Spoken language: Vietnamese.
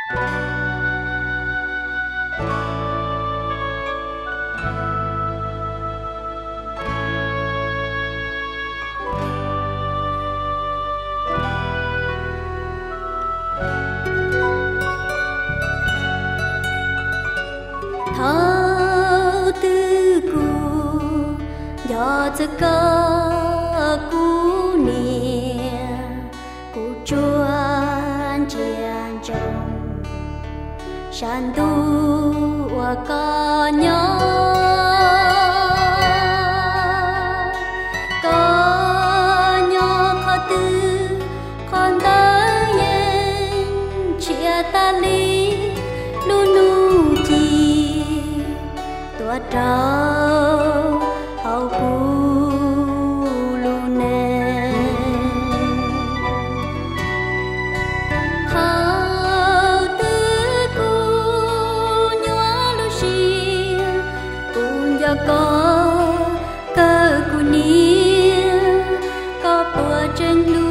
thao tư cu gió giấc cơ cu nia cu chuan chian trong san tu wa ca nhớ khó tư con tới yên chia ta ly lu nu chi tua trâu hậu cu lu nè hậu tư cu nhua lu xì cùng giờ có cơ cu nia có bùa trên lu